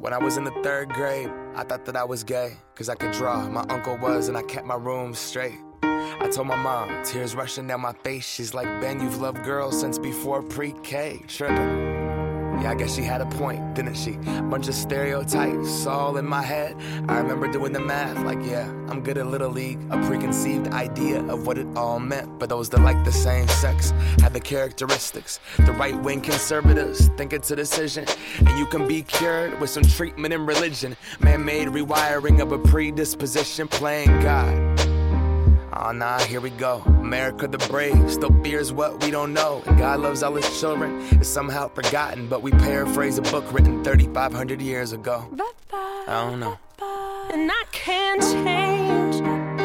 When I was in the 3rd grade, I thought that I was gay, cause I could draw. My uncle was, and I kept my room straight. I told my mom, tears rushing down my face. She's like, Ben, you've loved girls since before pre-K. Tripping. Yeah, I guess she had a point, didn't she? Bunch of stereotypes all in my head. I remember doing the math, like, yeah, I'm good at Little League. A preconceived idea of what it all meant. But those that like the same sex had the characteristics. The right-wing conservatives think it's a decision, and you can be cured with some treatment in religion. Man-made rewiring of a predisposition, playing God. Oh nah, here we go. America the brave still fears what we don't know. And God loves all his children. It's somehow forgotten, but we paraphrase a book written 3,500 years ago. I don't know. And I can't change,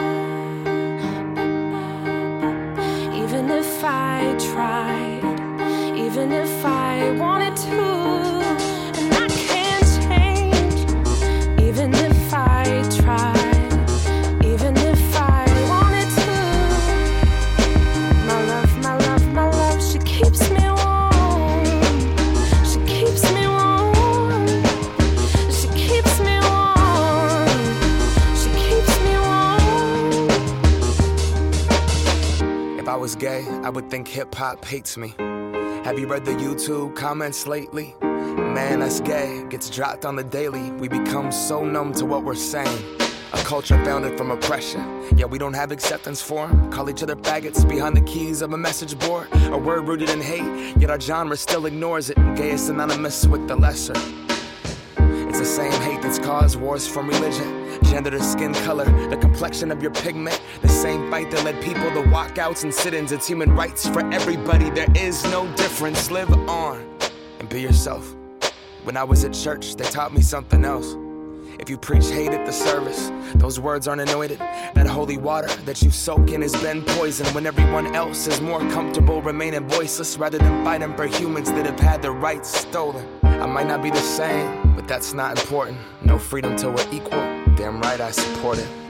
even if I tried, even if I wanted to. And I can't change, even if I tried. If I was gay, I would think hip-hop hates me. Have you read the YouTube comments lately? Man, that's gay, gets dropped on the daily. We become so numb to what we're saying. A culture founded from oppression. Yeah, we don't have acceptance for them. Call each other faggots behind the keys of a message board. A word rooted in hate, yet our genre still ignores it. Gay is synonymous with the lesser. It's the same hate that's caused wars from religion. Gender to skin color, the complexion of your pigment. The same fight that led people to walkouts and sit-ins. It's human rights for everybody, there is no difference. Live on and be yourself. When I was at church, they taught me something else. If you preach hate at the service, those words aren't anointed. That holy water that you soak in has been poisoned. When everyone else is more comfortable remaining voiceless, rather than fighting for humans that have had their rights stolen. I might not be the same, but that's not important. No freedom till we're equal. Damn right I support it.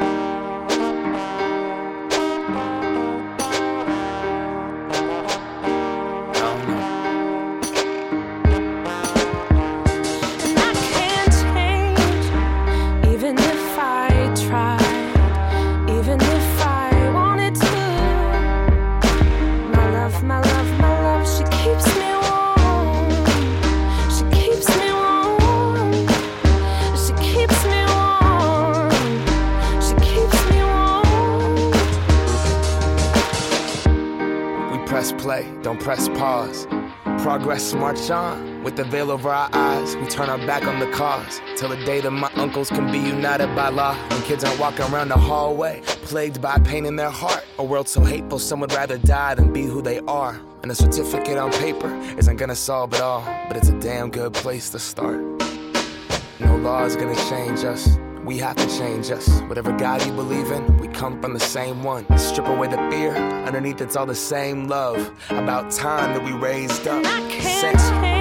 Press play, don't press pause. Progress march on, with the veil over our eyes. We turn our back on the cause, till the day that my uncles can be united by law. When kids aren't walking around the hallway, plagued by pain in their heart. A world so hateful, some would rather die than be who they are. And a certificate on paper isn't gonna solve it all, but it's a damn good place to start. No law is gonna change us. We have to change us. Whatever God you believe in, we come from the same one. Strip away the fear, underneath it's all the same love. About time that we raised up. I can't change.